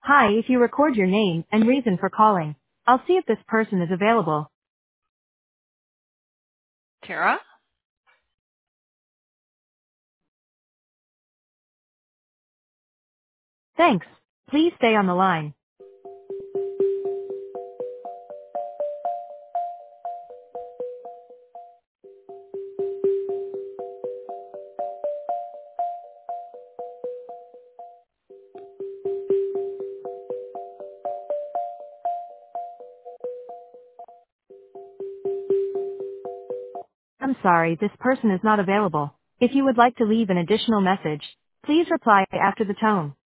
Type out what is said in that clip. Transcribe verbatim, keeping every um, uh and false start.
Hi, if you record your name and reason for calling, I'll see if this person is available. Tara? Thanks. Please stay on the line. I'm sorry, this person is not available. If you would like to leave an additional message, please reply after the tone.